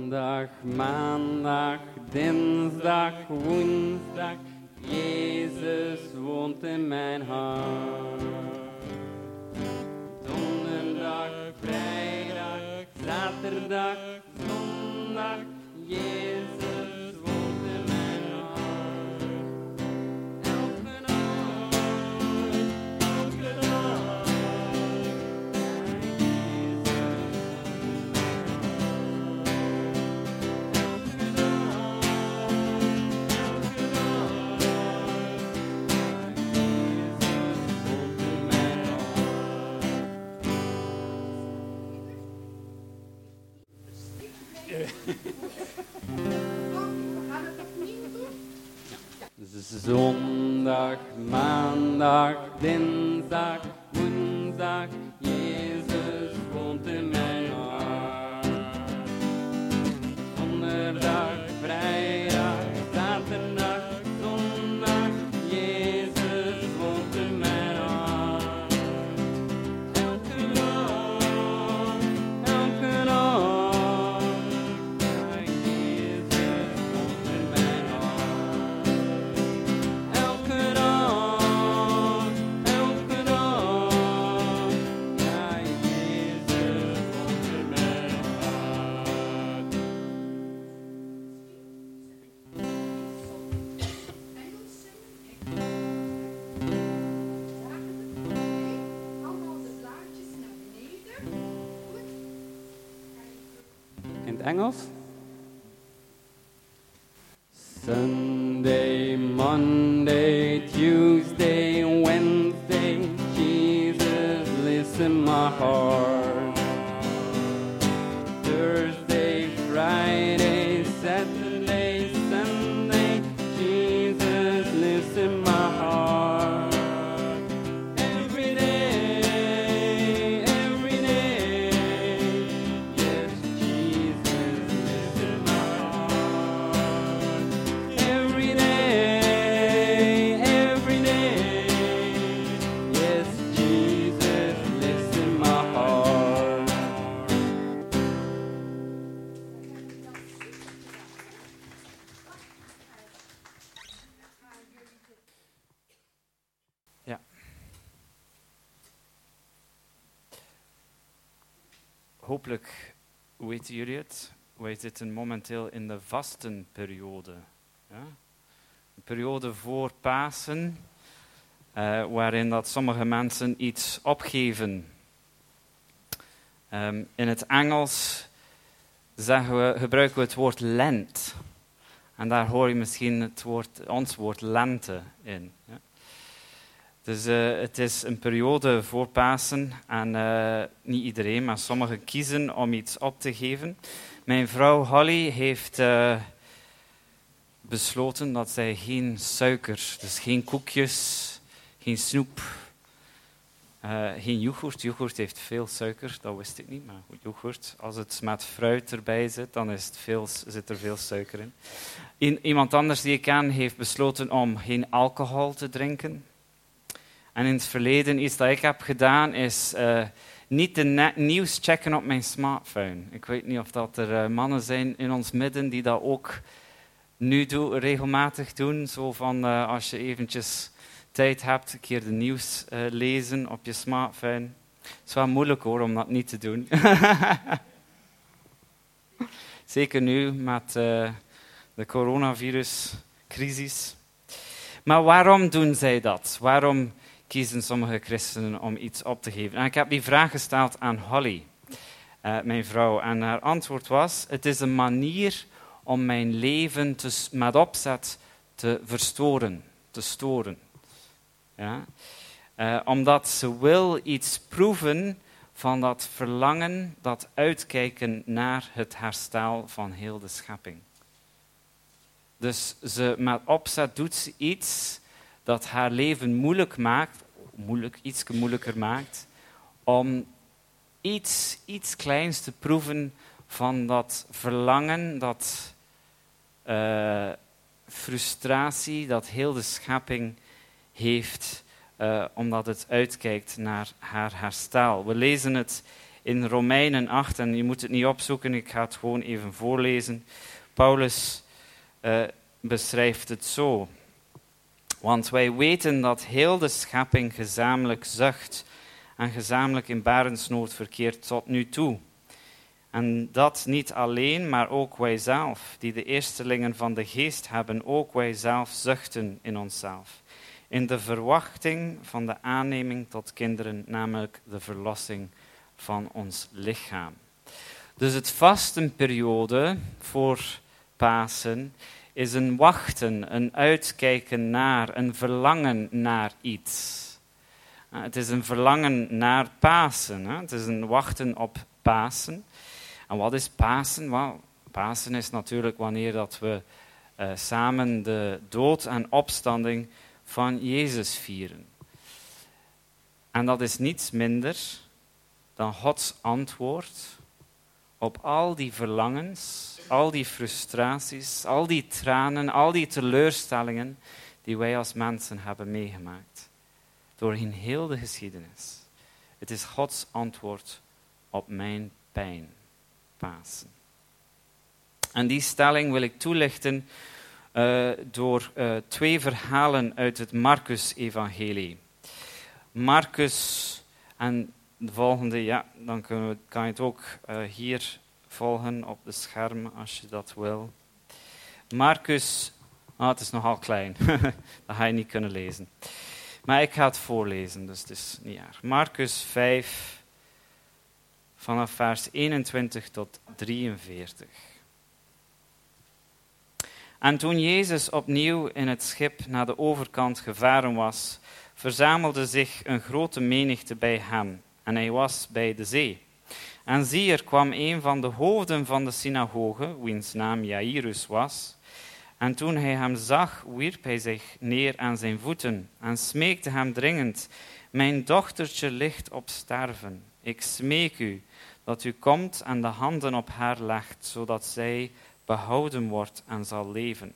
Zondag, maandag, dinsdag, woensdag, Jezus woont in mijn hart. Donderdag, vrijdag, zaterdag, zondag, Jezus woont in mijn hart. Elke dag, elke dag, zondag, maandag, dinsdag, woensdag, Jezus woont in mijn hart. Donderdag, vrijdag, zaterdag, zondag, Jezus woont in mijn hart. Elke dag, elke dag, ja, Jezus woont in mijn hart. Elke dag, ja, Jezus woont in mijn hart. Allemaal de blaadjes naar beneden. Goed. In het Engels? Sunday, Monday, Tuesday, Wednesday, Jesus lives in my heart. Thursday, Friday, Saturday, Sunday, Jesus lives in my heart. Every day, yes, Jesus lives in my heart. Every day, yes, Jesus lives in my heart. Ja. Hopelijk weten jullie het. Wij zitten momenteel in de vastenperiode. Ja? Een periode voor Pasen, waarin dat sommige mensen iets opgeven. In het Engels gebruiken we het woord Lent. En daar hoor je misschien ons woord lente in. Ja? Dus het is een periode voor Pasen en niet iedereen, maar sommigen kiezen om iets op te geven. Mijn vrouw Holly heeft besloten dat zij geen suiker, dus geen koekjes, geen snoep, geen yoghurt. Yoghurt heeft veel suiker, dat wist ik niet, maar yoghurt, als het met fruit erbij zit, dan zit er veel suiker in. Iemand anders die ik ken heeft besloten om geen alcohol te drinken. En in het verleden, iets dat ik heb gedaan, is niet de nieuws checken op mijn smartphone. Ik weet niet of dat er mannen zijn in ons midden die dat ook nu regelmatig doen. Zo van, als je eventjes tijd hebt, een keer de nieuws lezen op je smartphone. Het is wel moeilijk hoor, om dat niet te doen. Zeker nu met de coronaviruscrisis. Maar waarom doen zij dat? Waarom kiezen sommige christenen om iets op te geven? En ik heb die vraag gesteld aan Holly, mijn vrouw. En haar antwoord was, het is een manier om mijn leven met opzet te verstoren, te storen. Ja? Omdat ze wil iets proeven van dat verlangen, dat uitkijken naar het herstel van heel de schepping. Dus met opzet doet ze iets dat haar leven iets moeilijker maakt, om iets kleins te proeven van dat verlangen, dat frustratie, dat heel de schepping heeft, omdat het uitkijkt naar haar herstel. We lezen het in Romeinen 8, en je moet het niet opzoeken, ik ga het gewoon even voorlezen. Paulus beschrijft het zo. Want wij weten dat heel de schepping gezamenlijk zucht en gezamenlijk in barensnood verkeert tot nu toe. En dat niet alleen, maar ook wij zelf, die de eerstelingen van de geest hebben, ook wij zelf zuchten in onszelf. In de verwachting van de aanneming tot kinderen, namelijk de verlossing van ons lichaam. Dus het vastenperiode voor Pasen is een wachten, een uitkijken naar, een verlangen naar iets. Het is een verlangen naar Pasen. Het is een wachten op Pasen. En wat is Pasen? Wel, Pasen is natuurlijk wanneer dat we samen de dood en opstanding van Jezus vieren. En dat is niets minder dan Gods antwoord op al die verlangens, al die frustraties, al die tranen, al die teleurstellingen die wij als mensen hebben meegemaakt. Doorheen heel de geschiedenis. Het is Gods antwoord op mijn pijn. Pasen. En die stelling wil ik toelichten door 2 verhalen uit het Marcus-evangelie. Marcus, en de volgende, ja, dan kan je het ook hier volgen op het scherm als je dat wil. Marcus, het is nogal klein, dat ga je niet kunnen lezen. Maar ik ga het voorlezen, dus het is niet erg. Marcus 5, vanaf vers 21 tot 43. En toen Jezus opnieuw in het schip naar de overkant gevaren was, verzamelde zich een grote menigte bij hem, en hij was bij de zee. En zie, er kwam een van de hoofden van de synagoge, wiens naam Jairus was, en toen hij hem zag, wierp hij zich neer aan zijn voeten en smeekte hem dringend: mijn dochtertje ligt op sterven. Ik smeek u dat u komt en de handen op haar legt, zodat zij behouden wordt en zal leven.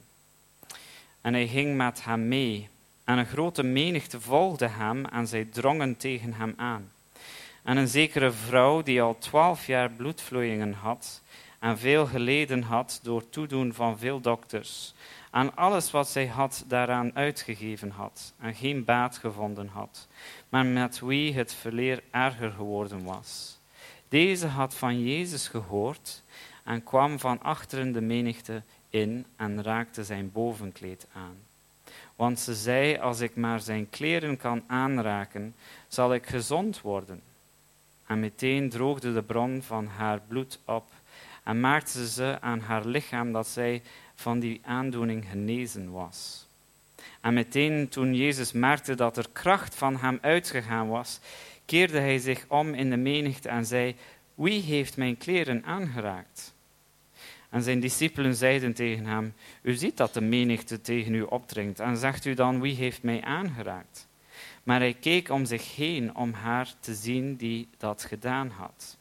En hij ging met hem mee, en een grote menigte volgde hem, en zij drongen tegen hem aan. En een zekere vrouw, die al 12 jaar bloedvloeien had, en veel geleden had door toedoen van veel dokters, en alles wat zij had daaraan uitgegeven had, en geen baat gevonden had, maar met wie het verleer erger geworden was. Deze had van Jezus gehoord en kwam van achteren de menigte in en raakte zijn bovenkleed aan. Want ze zei: als ik maar zijn kleren kan aanraken, zal ik gezond worden. En meteen droogde de bron van haar bloed op en maakte ze aan haar lichaam dat zij van die aandoening genezen was. En meteen toen Jezus merkte dat er kracht van hem uitgegaan was, keerde hij zich om in de menigte en zei: wie heeft mijn kleren aangeraakt? En zijn discipelen zeiden tegen hem: u ziet dat de menigte tegen u opdringt, en zegt u dan: wie heeft mij aangeraakt? Maar hij keek om zich heen om haar te zien die dat gedaan had.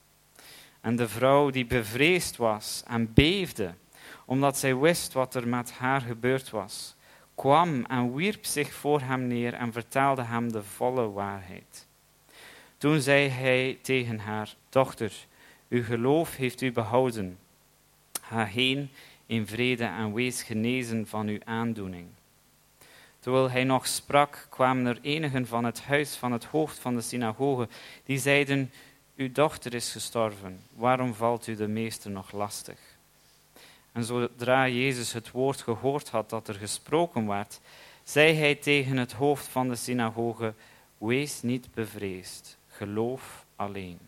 En de vrouw, die bevreesd was en beefde, omdat zij wist wat er met haar gebeurd was, kwam en wierp zich voor hem neer en vertelde hem de volle waarheid. Toen zei hij tegen haar: dochter, uw geloof heeft u behouden. Ga heen in vrede en wees genezen van uw aandoening. Terwijl hij nog sprak, kwamen er enigen van het huis van het hoofd van de synagoge, die zeiden: uw dochter is gestorven, waarom valt u de meester nog lastig? En zodra Jezus het woord gehoord had dat er gesproken werd, zei hij tegen het hoofd van de synagoge: wees niet bevreesd, geloof alleen.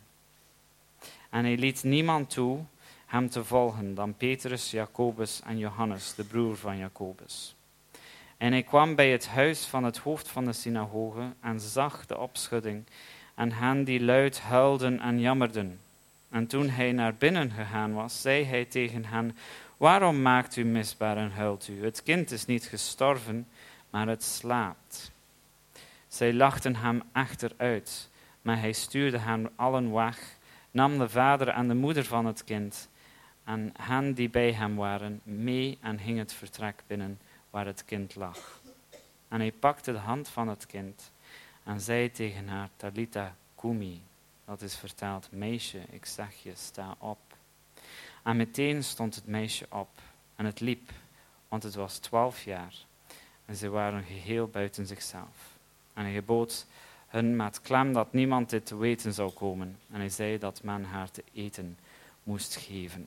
En hij liet niemand toe hem te volgen dan Petrus, Jacobus en Johannes, de broer van Jacobus. En hij kwam bij het huis van het hoofd van de synagoge en zag de opschudding en hen die luid huilden en jammerden. En toen hij naar binnen gegaan was, zei hij tegen hen: waarom maakt u misbaar en huilt u? Het kind is niet gestorven, maar het slaapt. Zij lachten hem echter uit, maar hij stuurde hen allen weg, nam de vader en de moeder van het kind en hen die bij hem waren mee en ging het vertrek binnen waar het kind lag. En hij pakte de hand van het kind en zei tegen haar: Talitha cumi, dat is verteld, meisje, ik zeg je, sta op. En meteen stond het meisje op en het liep, want het was 12 jaar. En ze waren geheel buiten zichzelf. En hij gebood hun met klem dat niemand dit te weten zou komen. En hij zei dat men haar te eten moest geven.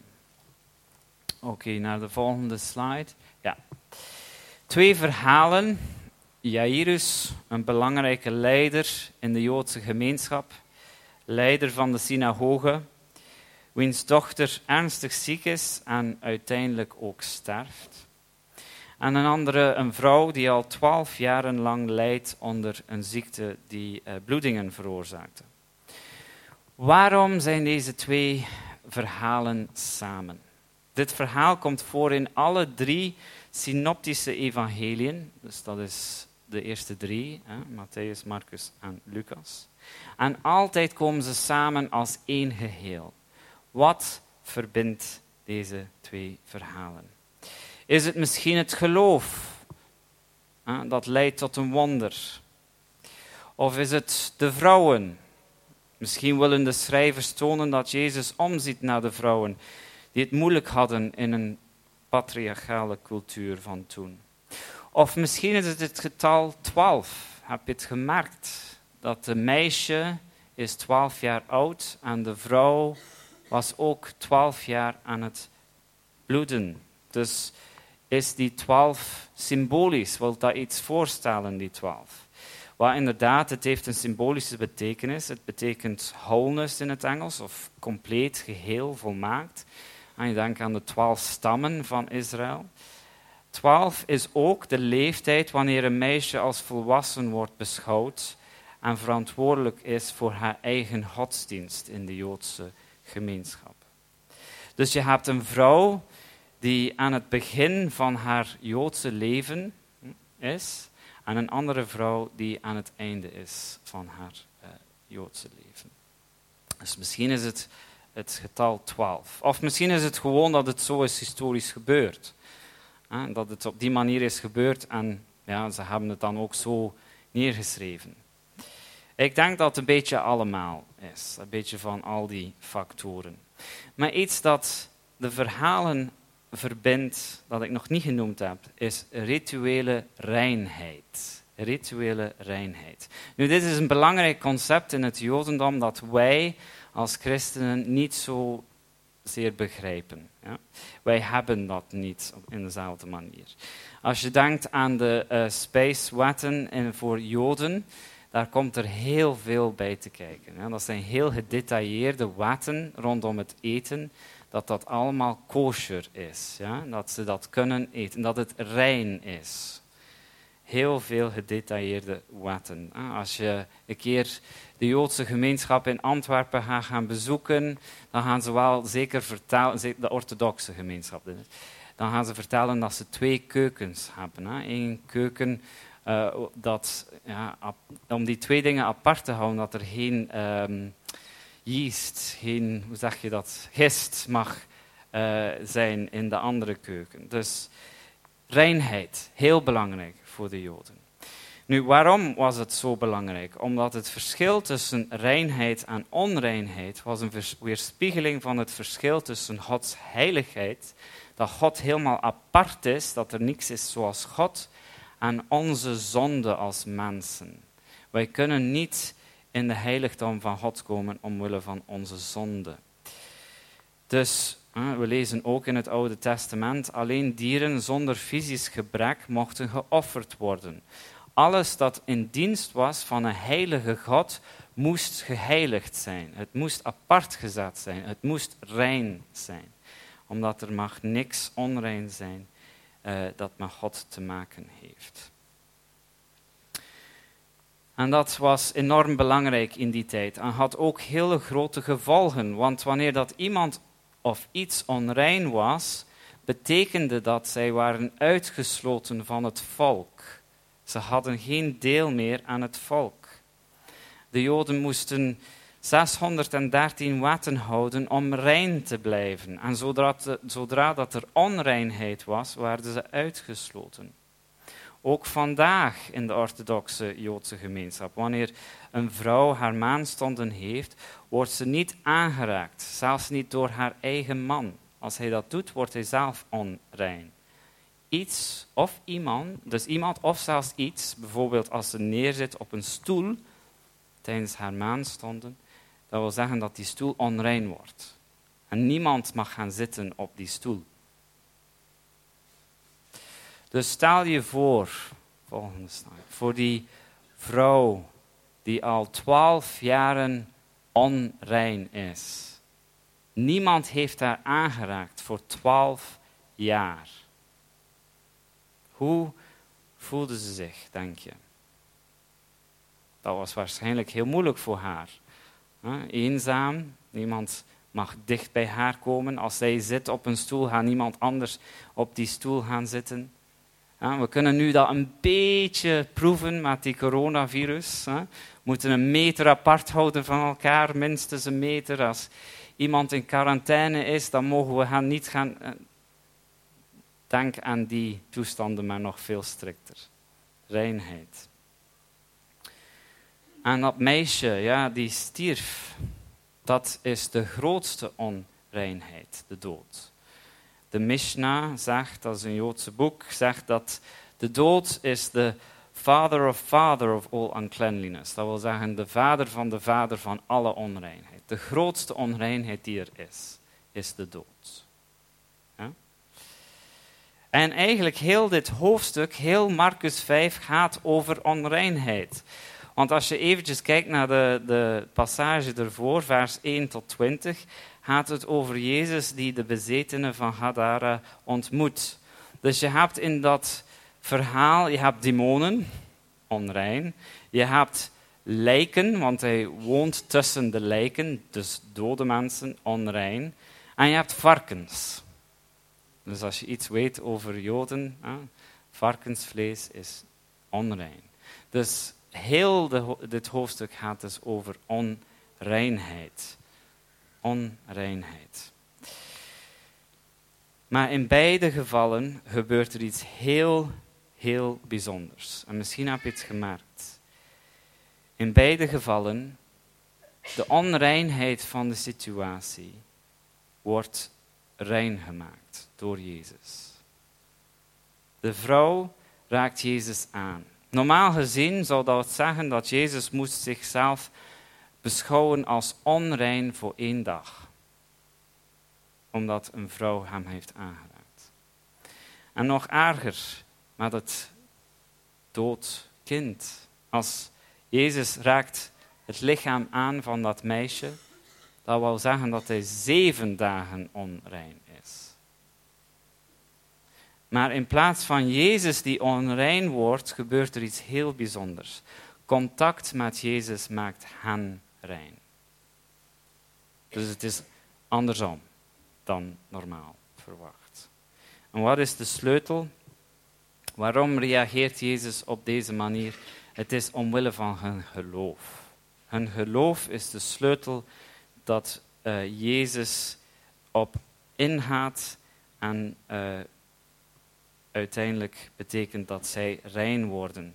Oké, naar de volgende slide. Ja. 2 verhalen. Jairus, een belangrijke leider in de Joodse gemeenschap. Leider van de synagoge. Wiens dochter ernstig ziek is en uiteindelijk ook sterft. En een andere, een vrouw die al 12 jaren lang lijdt onder een ziekte die bloedingen veroorzaakte. Waarom zijn deze 2 verhalen samen? Dit verhaal komt voor in alle 3 synoptische evangeliën. Dus dat is de eerste 3, Matthäus, Marcus en Lucas. En altijd komen ze samen als één geheel. Wat verbindt deze 2 verhalen? Is het misschien het geloof dat leidt tot een wonder? Of is het de vrouwen? Misschien willen de schrijvers tonen dat Jezus omziet naar de vrouwen die het moeilijk hadden in een patriarchale cultuur van toen. Of misschien is het getal 12. Heb je het gemerkt? Dat de meisje is 12 jaar oud en de vrouw was ook 12 jaar aan het bloeden. Dus is die 12 symbolisch? Wil dat iets voorstellen, die 12? Wel, inderdaad, het heeft een symbolische betekenis. Het betekent wholeness in het Engels, of compleet, geheel, volmaakt. En je denkt aan de 12 stammen van Israël. 12 is ook de leeftijd wanneer een meisje als volwassen wordt beschouwd en verantwoordelijk is voor haar eigen godsdienst in de Joodse gemeenschap. Dus je hebt een vrouw die aan het begin van haar Joodse leven is, en een andere vrouw die aan het einde is van haar Joodse leven. Dus misschien is het getal 12. Of misschien is het gewoon dat het zo is historisch gebeurd. Dat het op die manier is gebeurd en ja, ze hebben het dan ook zo neergeschreven. Ik denk dat het een beetje allemaal is. Een beetje van al die factoren. Maar iets dat de verhalen verbindt, dat ik nog niet genoemd heb, is rituele reinheid. Rituele reinheid. Nu, dit is een belangrijk concept in het Jodendom dat wij als christenen niet zo zeer begrijpen. Ja? Wij hebben dat niet in dezelfde manier. Als je denkt aan de spijswetten voor Joden, daar komt er heel veel bij te kijken. Ja? Dat zijn heel gedetailleerde wetten rondom het eten, dat allemaal kosher is. Ja? Dat ze dat kunnen eten, dat het rein is. Heel veel gedetailleerde wetten. Als je een keer de Joodse gemeenschap in Antwerpen gaat gaan bezoeken, dan gaan ze wel zeker vertellen, de orthodoxe gemeenschap, dan gaan ze vertellen dat ze 2 keukens hebben. Eén keuken, om die 2 dingen apart te houden, dat er geen yeast, geen, hoe zeg je dat, gist mag zijn in de andere keuken. Dus reinheid, heel belangrijk voor de Joden. Nu, waarom was het zo belangrijk? Omdat het verschil tussen reinheid en onreinheid was een weerspiegeling van het verschil tussen Gods heiligheid, dat God helemaal apart is, dat er niks is zoals God, en onze zonde als mensen. Wij kunnen niet in de heiligdom van God komen omwille van onze zonde. Dus we lezen ook in het Oude Testament, alleen dieren zonder fysisch gebrek mochten geofferd worden. Alles dat in dienst was van een heilige God moest geheiligd zijn. Het moest apart gezet zijn. Het moest rein zijn. Omdat er mag niks onrein zijn dat met God te maken heeft. En dat was enorm belangrijk in die tijd. En had ook hele grote gevolgen. Want wanneer dat iemand of iets onrein was, betekende dat zij waren uitgesloten van het volk. Ze hadden geen deel meer aan het volk. De Joden moesten 613 wetten houden om rein te blijven. En zodra dat er onreinheid was, werden ze uitgesloten. Ook vandaag in de orthodoxe Joodse gemeenschap. Wanneer een vrouw haar maandstonden heeft, wordt ze niet aangeraakt. Zelfs niet door haar eigen man. Als hij dat doet, wordt hij zelf onrein. Iets of iemand, dus iemand of zelfs iets, bijvoorbeeld als ze neerzit op een stoel tijdens haar maandstonden, dat wil zeggen dat die stoel onrein wordt. En niemand mag gaan zitten op die stoel. Dus stel je voor, volgende slide, voor die vrouw die al 12 jaren onrein is. Niemand heeft haar aangeraakt voor 12 jaar. Hoe voelde ze zich, denk je? Dat was waarschijnlijk heel moeilijk voor haar. Eenzaam, niemand mag dicht bij haar komen. Als zij zit op een stoel, gaat niemand anders op die stoel gaan zitten. We kunnen nu dat een beetje proeven met die coronavirus. We moeten een meter apart houden van elkaar, minstens een meter. Als iemand in quarantaine is, dan mogen we haar niet gaan... Denk aan die toestanden, maar nog veel strikter. Reinheid. En dat meisje, ja, die stierf. Dat is de grootste onreinheid, de dood. De Mishnah zegt, dat is een Joodse boek, zegt dat de dood is de father of all uncleanliness. Dat wil zeggen de vader van alle onreinheid. De grootste onreinheid die er is de dood. Ja? En eigenlijk heel dit hoofdstuk, heel Marcus 5, gaat over onreinheid. Want als je eventjes kijkt naar de passage ervoor, vers 1 tot 20, gaat het over Jezus die de bezetene van Gadara ontmoet. Dus je hebt in dat verhaal, je hebt demonen, onrein. Je hebt lijken, want hij woont tussen de lijken, dus dode mensen, onrein. En je hebt varkens. Dus als je iets weet over Joden, varkensvlees is onrein. Dus heel dit hoofdstuk gaat dus over onreinheid. Onreinheid. Maar in beide gevallen gebeurt er iets heel, heel bijzonders. En misschien heb je het gemerkt. In beide gevallen, de onreinheid van de situatie wordt rein gemaakt door Jezus. De vrouw raakt Jezus aan. Normaal gezien zou dat zeggen dat Jezus moest zichzelf beschouwen als onrein voor 1 dag. Omdat een vrouw hem heeft aangeraakt. En nog erger met het dood kind. Als Jezus raakt het lichaam aan van dat meisje, dat wil zeggen dat hij 7 dagen onrein is. Maar in plaats van Jezus die onrein wordt, gebeurt er iets heel bijzonders. Contact met Jezus maakt hen rein. Dus het is andersom dan normaal verwacht. En wat is de sleutel? Waarom reageert Jezus op deze manier? Het is omwille van hun geloof. Hun geloof is de sleutel dat Jezus op ingaat en uiteindelijk betekent dat zij rein worden.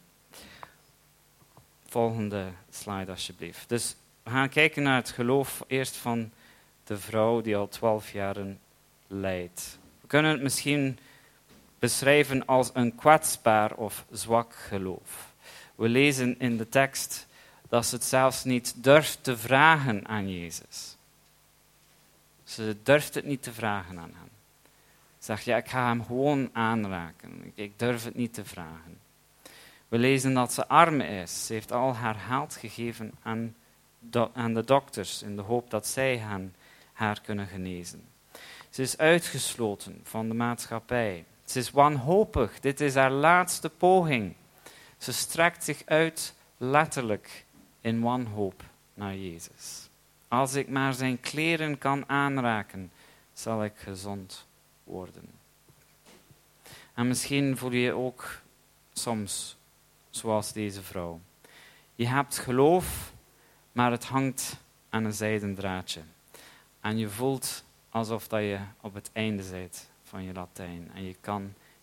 Volgende slide alsjeblieft. Dus we gaan kijken naar het geloof eerst van de vrouw die al 12 jaren lijdt. We kunnen het misschien beschrijven als een kwetsbaar of zwak geloof. We lezen in de tekst dat ze het zelfs niet durft te vragen aan Jezus. Ze durft het niet te vragen aan hem. Ze zegt, ja, ik ga hem gewoon aanraken. Ik durf het niet te vragen. We lezen dat ze arm is. Ze heeft al haar geld gegeven aan de dokters in de hoop dat zij haar kunnen genezen. Ze is uitgesloten van de maatschappij. Ze is wanhopig. Dit is haar laatste poging. Ze strekt zich uit letterlijk in wanhoop naar Jezus. Als ik maar zijn kleren kan aanraken, zal ik gezond worden. En misschien voel je je ook soms zoals deze vrouw. Je hebt geloof, maar het hangt aan een zijden draadje. En je voelt alsof dat je op het einde bent van je Latijn. En je kan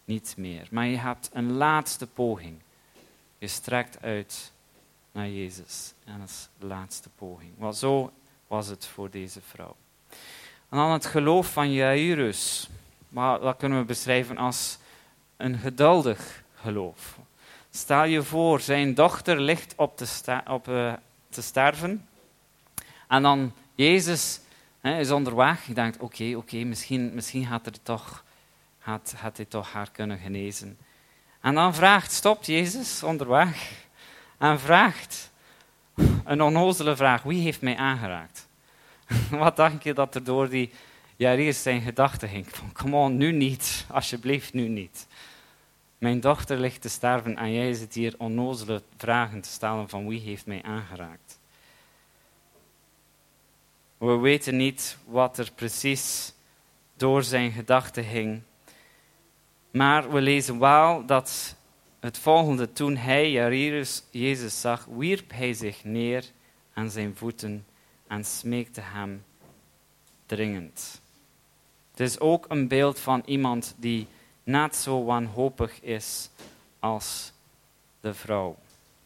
niet meer. Maar je hebt een laatste poging. Je strekt uit naar Jezus. En dat is de laatste poging. Want zo was het voor deze vrouw. En dan het geloof van Jairus. Maar dat kunnen we beschrijven als een geduldig geloof. Stel je voor, zijn dochter ligt op te sterven. En dan Jezus is onderweg. Je denkt, oké, misschien gaat hij toch haar kunnen genezen. En dan stopt Jezus onderweg. En vraagt een onnozele vraag. Wie heeft mij aangeraakt? Wat denk je dat er door die Jairus zijn gedachten ging? Van, come on, nu niet. Alsjeblieft, nu niet. Mijn dochter ligt te sterven en jij zit hier onnozele vragen te stellen van wie heeft mij aangeraakt. We weten niet wat er precies door zijn gedachten ging. Maar we lezen wel dat het volgende, toen hij Jezus zag, wierp hij zich neer aan zijn voeten en smeekte hem dringend. Het is ook een beeld van iemand die net zo wanhopig is als de vrouw.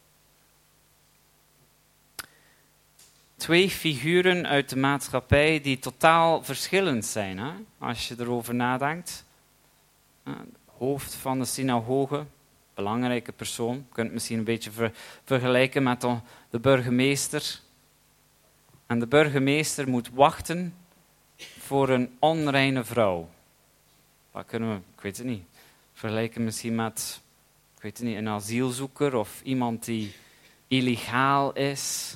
2 figuren uit de maatschappij die totaal verschillend zijn, hè? Als je erover nadenkt. Hoofd van de synagoge, belangrijke persoon. Je kunt het misschien een beetje vergelijken met de burgemeester. En de burgemeester moet wachten voor een onreine vrouw. Wat kunnen we, ik weet het niet, vergelijken misschien met, ik weet het niet, een asielzoeker of iemand die illegaal is.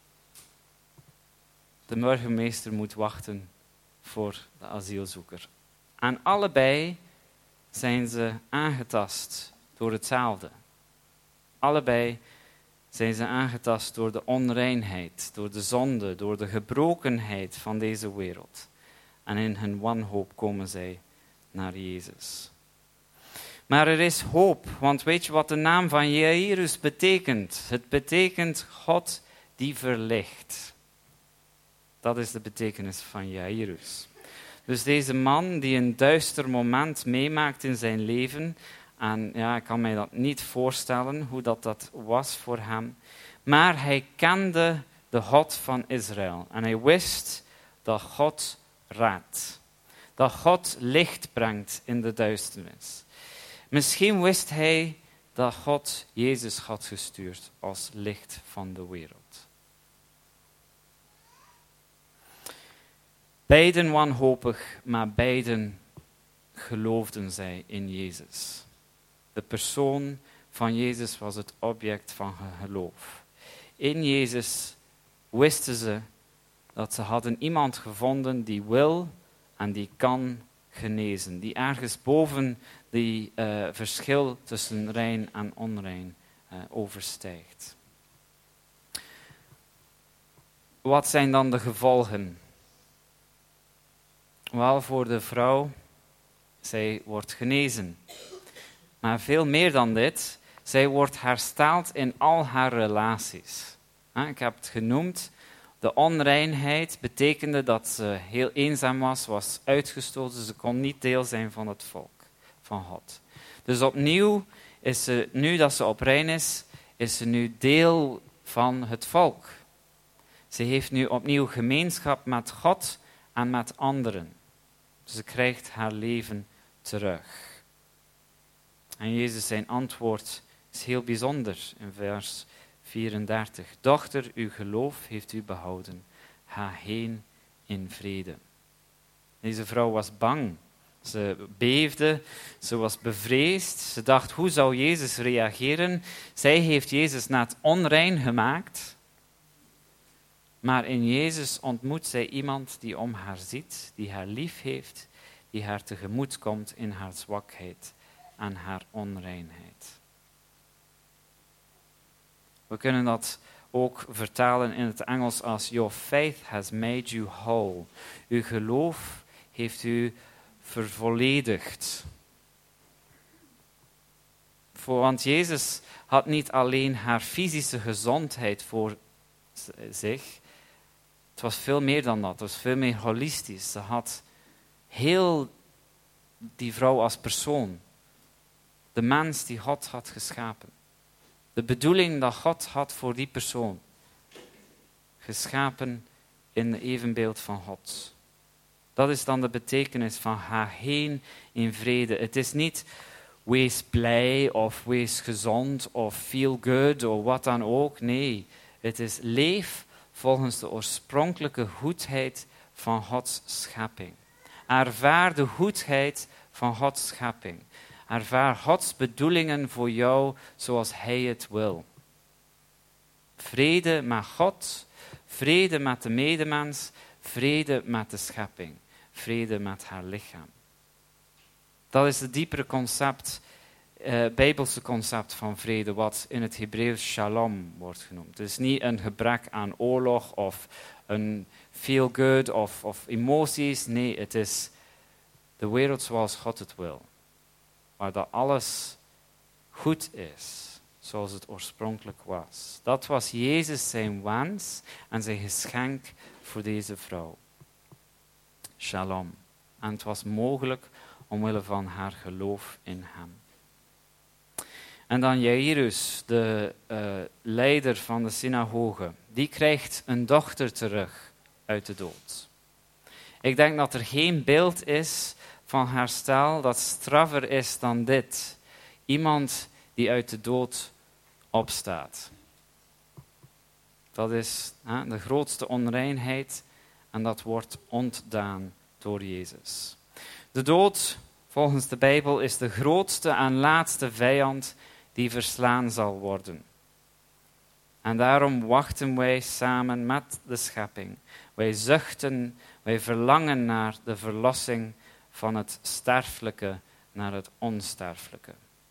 De burgemeester moet wachten voor de asielzoeker. En allebei zijn ze aangetast door hetzelfde. Allebei zijn ze aangetast door de onreinheid, door de zonde, door de gebrokenheid van deze wereld. En in hun wanhoop komen zij naar Jezus. Maar er is hoop, want weet je wat de naam van Jairus betekent? Het betekent God die verlicht. Dat is de betekenis van Jairus. Dus deze man die een duister moment meemaakt in zijn leven. En ja, ik kan mij dat niet voorstellen hoe dat was voor hem. Maar hij kende de God van Israël. En hij wist dat God raadt. Dat God licht brengt in de duisternis. Misschien wist hij dat God Jezus had gestuurd als licht van de wereld. Beiden wanhopig, maar beiden geloofden zij in Jezus. De persoon van Jezus was het object van geloof. In Jezus wisten ze dat ze hadden iemand gevonden die wil en die kan genezen. Die ergens boven die verschil tussen rein en onrein overstijgt. Wat zijn dan de gevolgen? Wel, voor de vrouw, zij wordt genezen. Maar veel meer dan dit, zij wordt hersteld in al haar relaties. Ik heb het genoemd, de onreinheid betekende dat ze heel eenzaam was uitgestoten, ze kon niet deel zijn van het volk van God. Dus opnieuw is ze, nu dat ze op rein is ze nu deel van het volk. Ze heeft nu opnieuw gemeenschap met God en met anderen. Ze krijgt haar leven terug. En Jezus zijn antwoord is heel bijzonder in vers 34. Dochter, uw geloof heeft u behouden. Ga heen in vrede. Deze vrouw was bang. Ze beefde, ze was bevreesd. Ze dacht, hoe zou Jezus reageren? Zij heeft Jezus net onrein gemaakt. Maar in Jezus ontmoet zij iemand die om haar ziet, die haar lief heeft, die haar tegemoet komt in haar zwakheid en haar onreinheid. We kunnen dat ook vertalen in het Engels als your faith has made you whole. Uw geloof heeft u vervolledigd. Want Jezus had niet alleen haar fysische gezondheid voor zich. Het was veel meer dan dat. Het was veel meer holistisch. Ze had heel die vrouw als persoon de mens die God had geschapen. De bedoeling dat God had voor die persoon. Geschapen in de evenbeeld van God. Dat is dan de betekenis van ga heen in vrede. Het is niet wees blij of wees gezond of feel good of wat dan ook. Nee, het is leef volgens de oorspronkelijke goedheid van Gods schepping. Ervaar de goedheid van Gods schepping. Ervaar Gods bedoelingen voor jou zoals Hij het wil. Vrede met God, vrede met de medemens, vrede met de schepping, vrede met haar lichaam. Dat is het diepere concept, Bijbelse concept van vrede, wat in het Hebreeuws shalom wordt genoemd. Het is niet een gebrek aan oorlog of een feel good of emoties. Nee, het is de wereld zoals God het wil. Waar dat alles goed is, zoals het oorspronkelijk was. Dat was Jezus zijn wens en zijn geschenk voor deze vrouw. Shalom. En het was mogelijk omwille van haar geloof in hem. En dan Jairus, de leider van de synagoge, die krijgt een dochter terug uit de dood. Ik denk dat er geen beeld is van herstel dat straffer is dan dit. Iemand die uit de dood opstaat. Dat is de grootste onreinheid en dat wordt ontdaan door Jezus. De dood, volgens de Bijbel, is de grootste en laatste vijand die verslaan zal worden. En daarom wachten wij samen met de schepping. Wij zuchten, wij verlangen naar de verlossing van het sterfelijke naar het onsterfelijke.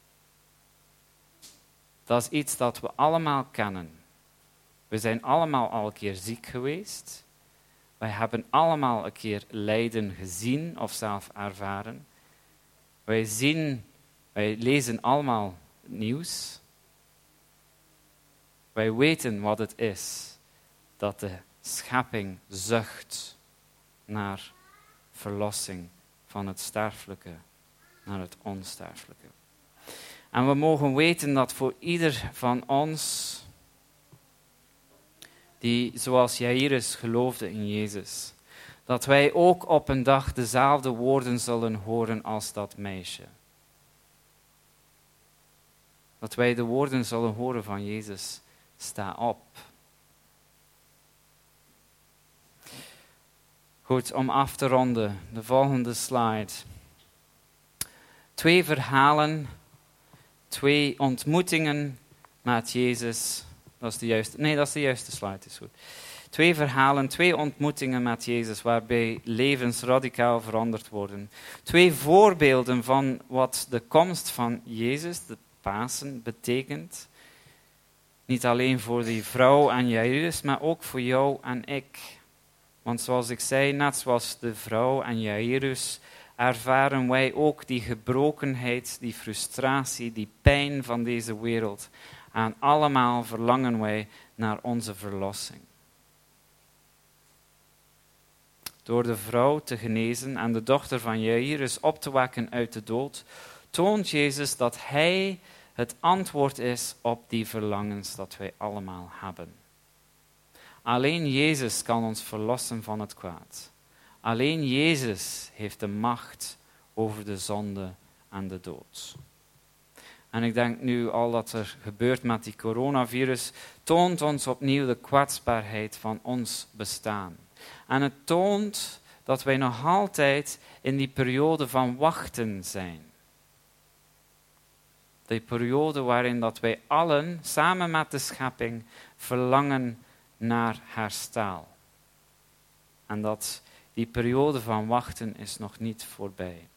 Dat is iets dat we allemaal kennen. We zijn allemaal al een keer ziek geweest. Wij hebben allemaal een keer lijden gezien of zelf ervaren. Wij lezen allemaal nieuws. Wij weten wat het is dat de schepping zucht naar verlossing van het sterfelijke naar het onsterfelijke. En we mogen weten dat voor ieder van ons, die zoals Jairus geloofde in Jezus, dat wij ook op een dag dezelfde woorden zullen horen als dat meisje. Dat wij de woorden zullen horen van Jezus, sta op. Goed, om af te ronden, de volgende slide. 2 verhalen, 2 ontmoetingen met Jezus. Dat is de juiste slide, is goed. 2 verhalen, 2 ontmoetingen met Jezus, waarbij levens radicaal veranderd worden. 2 voorbeelden van wat de komst van Jezus, de Pasen, betekent. Niet alleen voor die vrouw en Jairus, maar ook voor jou en ik. Want zoals ik zei, net zoals de vrouw en Jairus, ervaren wij ook die gebrokenheid, die frustratie, die pijn van deze wereld. En allemaal verlangen wij naar onze verlossing. Door de vrouw te genezen en de dochter van Jairus op te wekken uit de dood, toont Jezus dat Hij het antwoord is op die verlangens dat wij allemaal hebben. Alleen Jezus kan ons verlossen van het kwaad. Alleen Jezus heeft de macht over de zonde en de dood. En ik denk nu al dat er gebeurt met die coronavirus, toont ons opnieuw de kwetsbaarheid van ons bestaan. En het toont dat wij nog altijd in die periode van wachten zijn. Die periode waarin dat wij allen, samen met de schepping, verlangen naar herstel. En dat die periode van wachten is nog niet voorbij.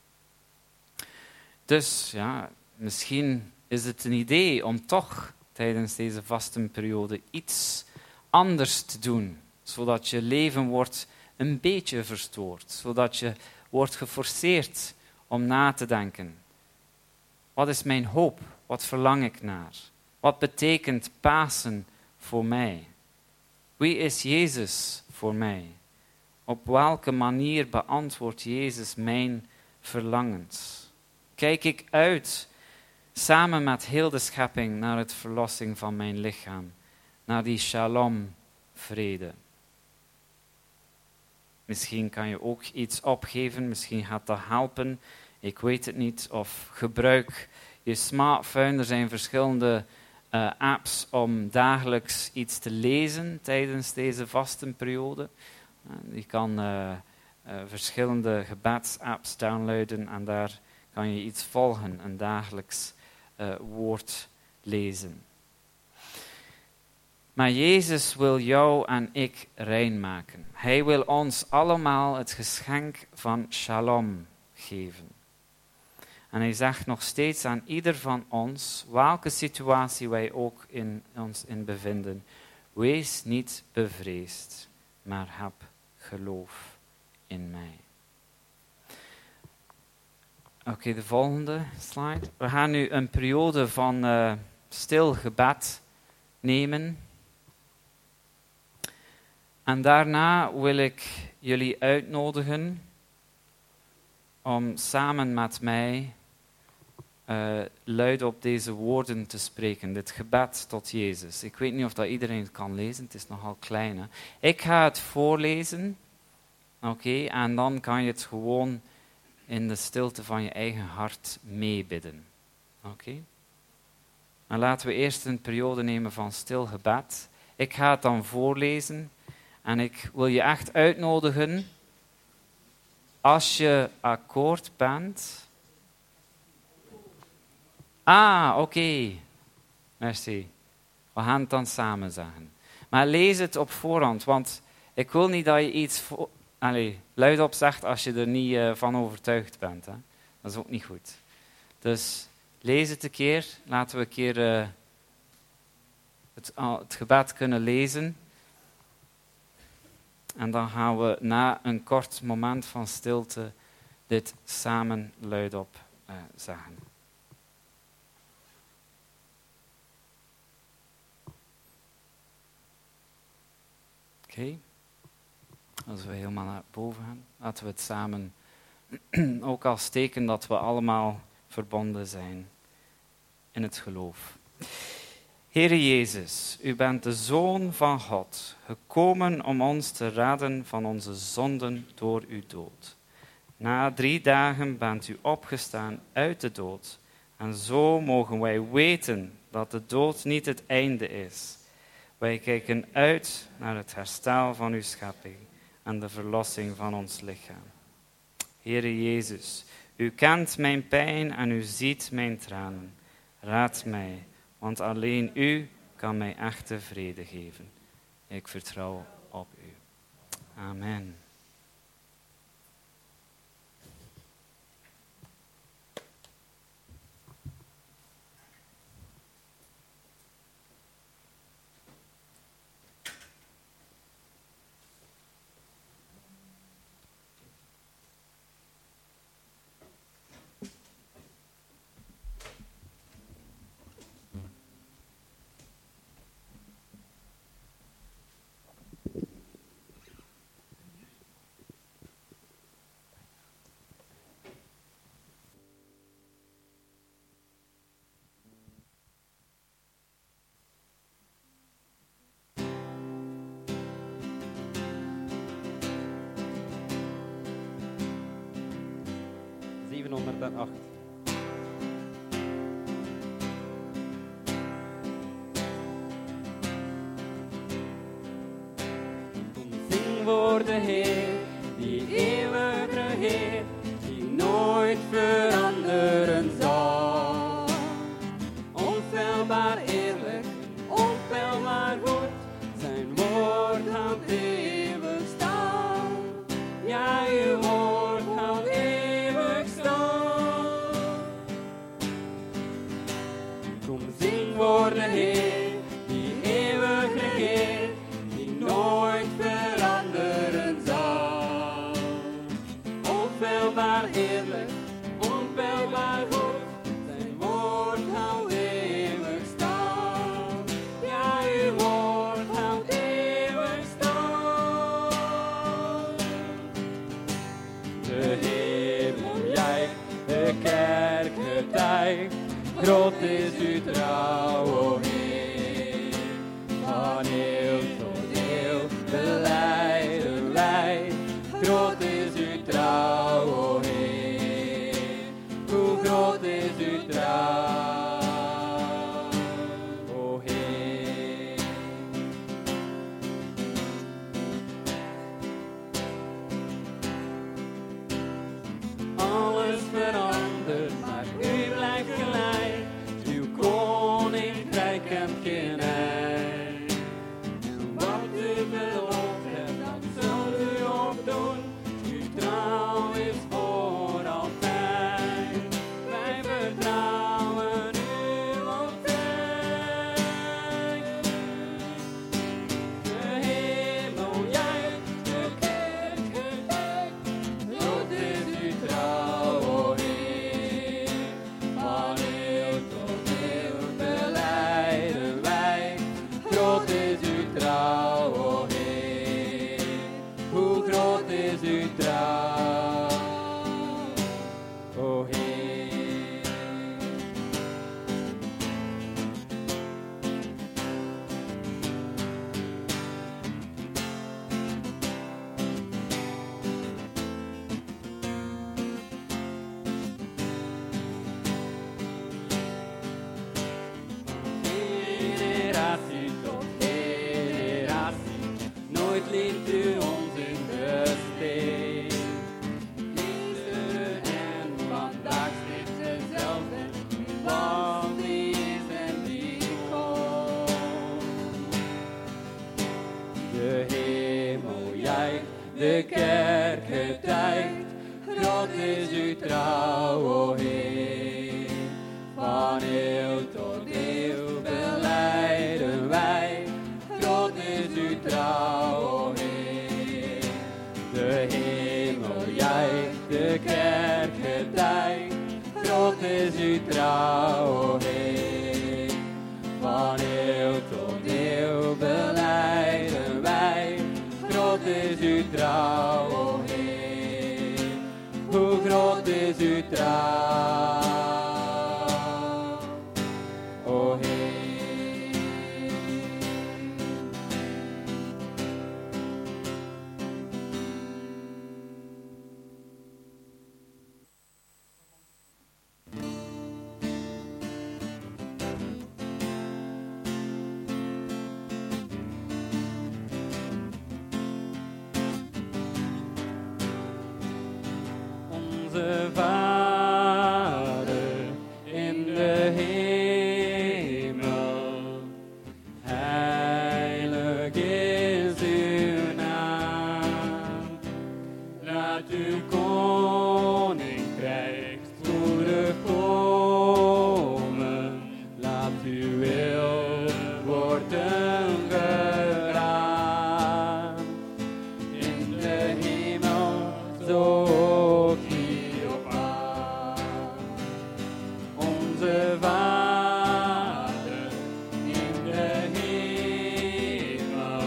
Dus ja, misschien is het een idee om toch tijdens deze vastenperiode iets anders te doen, zodat je leven wordt een beetje verstoord, zodat je wordt geforceerd om na te denken. Wat is mijn hoop? Wat verlang ik naar? Wat betekent Pasen voor mij? Wie is Jezus voor mij? Op welke manier beantwoordt Jezus mijn verlangens? Kijk ik uit samen met heel de schepping naar het verlossing van mijn lichaam, naar die shalom, vrede. Misschien kan je ook iets opgeven, misschien gaat dat helpen, ik weet het niet. Of gebruik je smartphone, er zijn verschillende apps om dagelijks iets te lezen tijdens deze vastenperiode. Je kan verschillende gebedsapps downloaden en daar kan je iets volgen, een dagelijks woord lezen. Maar Jezus wil jou en ik rein maken. Hij wil ons allemaal het geschenk van shalom geven. En hij zegt nog steeds aan ieder van ons, welke situatie wij ook ons in bevinden, wees niet bevreesd, maar heb geloof in mij. Oké, de volgende slide. We gaan nu een periode van stil gebed nemen. En daarna wil ik jullie uitnodigen om samen met mij luid op deze woorden te spreken. Dit gebed tot Jezus. Ik weet niet of dat iedereen het kan lezen, het is nogal klein. Hè? Ik ga het voorlezen, oké, en dan kan je het gewoon in de stilte van je eigen hart meebidden. Oké? En laten we eerst een periode nemen van stil gebed. Ik ga het dan voorlezen en ik wil je echt uitnodigen, als je akkoord bent. Oké. Merci. We gaan het dan samen zeggen. Maar lees het op voorhand, want ik wil niet dat je iets luidop zegt als je er niet van overtuigd bent. Hè. Dat is ook niet goed. Dus lees het een keer. Laten we een keer het gebed kunnen lezen. En dan gaan we na een kort moment van stilte dit samen luidop zeggen. Oké. Als we helemaal naar boven gaan, laten we het samen ook als teken dat we allemaal verbonden zijn in het geloof. Heere Jezus, u bent de Zoon van God, gekomen om ons te redden van onze zonden door uw dood. Na 3 dagen bent u opgestaan uit de dood. En zo mogen wij weten dat de dood niet het einde is. Wij kijken uit naar het herstel van uw schepping en de verlossing van ons lichaam. Heere Jezus, u kent mijn pijn en u ziet mijn tranen. Raad mij, want alleen u kan mij echte vrede geven. Ik vertrouw op u. Amen. Zing voor de Heer, die eeuwig regeert, die nooit veranderen zal. Onfeilbaar eerlijk, onfeilbaar goed, zijn woord houdt eeuwig stand. Ja, uw woord houdt eeuwig stand. Kom, zing voor de Heer, die eeuwig regeert, die nooit veranderen zal. Onfeilbaar eerlijk, onfeilbaar goed, zijn woord houdt eeuwig stand. Ja, uw woord houdt eeuwig stand. De hemel juicht, de kerk getuigt, groot is uw trouw, o Heer. Van eeuw tot eeuw belijden wij, groot is uw trouw, o Heer. Hoe groot is uw trouw, o Heer. Alles verandert, maar u blijft gelijk. Uw koninkrijk kent geen eind. Wat u beloofd hebt, dat zult u ook doen. Uw trouw is voor altijd. Wij vertrouwen u altijd. De hemel juicht, de kerk gejuicht. Groot is uw trouw, o Heer. Van eeuw tot eeuw belijden wij. Groot is uw trouw, o Heer. Hoe groot is uw trouw, o Heer. Generatie tot generatie, nooit liet u ons in de steek. Gisteren en vandaag steeds hetzelfde, want die is en die komt. De hemel juicht, de kerk getuigt, groot is uw trouw, o Heer. Van eeuw tot eeuw belijden wij, groot is uw trouw, o Heer. De hemel juicht, de kerk getuigt, groot is uw trouw, o Heer. Van eeuw tot eeuw belijden wij, groot is uw trouw, o Heer. Hoe groot is uw trouw, o Heer. Onze Vader in de hemel, heilig is uw naam. Laat uw koninkrijk spoedig komen, laat uw wil worden gedaan. In de hemel zo ook hier op aarde. Onze Vader in de hemel,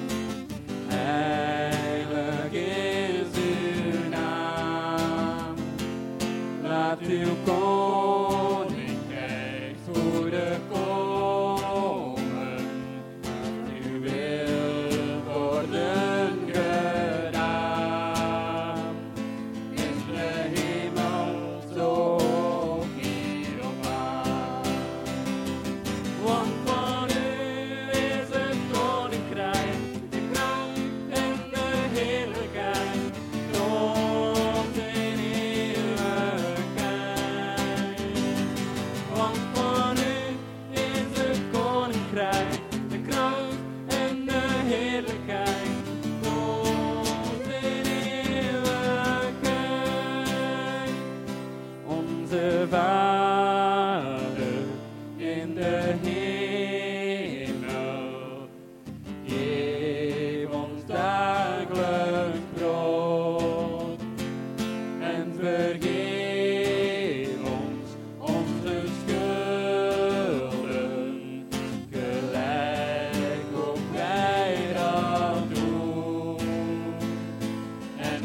heilig is uw naam. Laat uw koninkrijk spoedig komen, laat uw wil worden gedaan. In de hemel zo ook hier op aarde. Want van u is het koninkrijk, de kracht en de heerlijkheid, tot in eeuwigheid. Want van u is het koninkrijk, de kracht en de heerlijkheid, tot in eeuwigheid. Onze Vader in de hemel, geef ons dagelijks brood en vergeef ons onze schulden, gelijk ook wij dat doen. En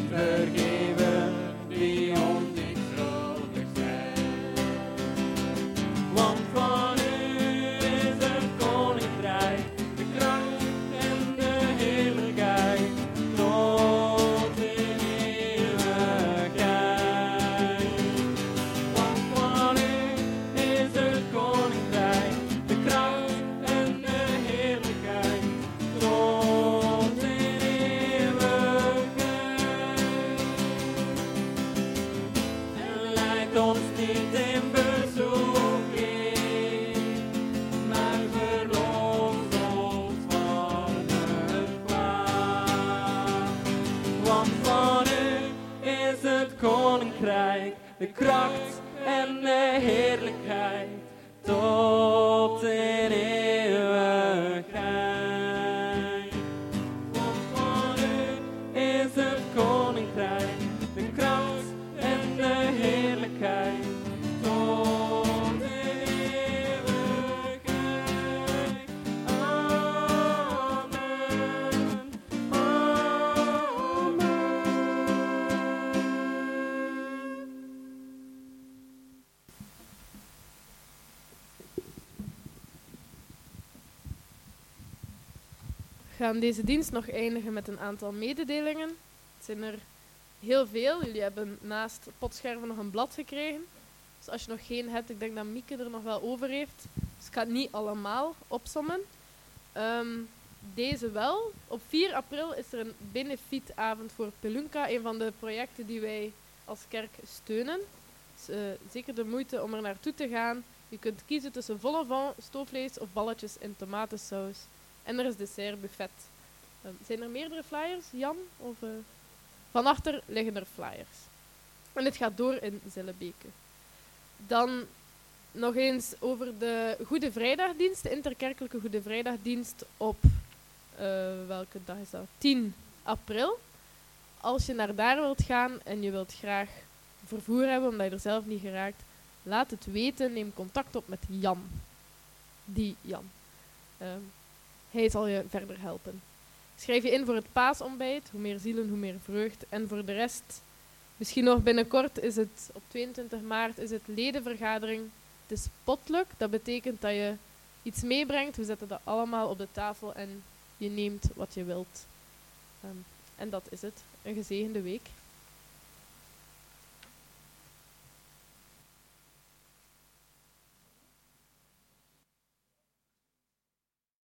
vergeven die ons niet schuldig zijn. ons niet in bezoeking, maar verlos ons van het kwaad. Want van u is het koninkrijk, de kracht en de heerlijkheid tot in eeuwigheid. Want van u is het koninkrijk, de kracht en de heerlijkheid tot in eeuwigheid. Amen. Amen. We gaan deze dienst nog eindigen met een aantal mededelingen. Het zijn er heel veel. Jullie hebben naast potscherven nog een blad gekregen. Dus als je nog geen hebt, ik denk dat Mieke er nog wel over heeft. Dus ik ga het niet allemaal opsommen. Deze wel. Op 4 april is er een benefietavond voor Pelunka, een van de projecten die wij als kerk steunen. Dus, zeker de moeite om er naartoe te gaan. Je kunt kiezen tussen vol au vent, stoofvlees of balletjes in tomatensaus. En er is dessertbuffet. Zijn er meerdere flyers, Jan? Of, van achter liggen er flyers. En dit gaat door in Zillebeke. Dan nog eens over de Goede Vrijdagdienst, de interkerkelijke Goede Vrijdagdienst op, welke dag is dat? 10 april. Als je naar daar wilt gaan en je wilt graag vervoer hebben, omdat je er zelf niet geraakt, laat het weten. Neem contact op met Jan. Die Jan. Hij zal je verder helpen. Schrijf je in voor het paasontbijt. Hoe meer zielen, hoe meer vreugd. En voor de rest, misschien nog binnenkort is het, op 22 maart, is het ledenvergadering. Het is potluck. Dat betekent dat je iets meebrengt. We zetten dat allemaal op de tafel en je neemt wat je wilt. En dat is het. Een gezegende week.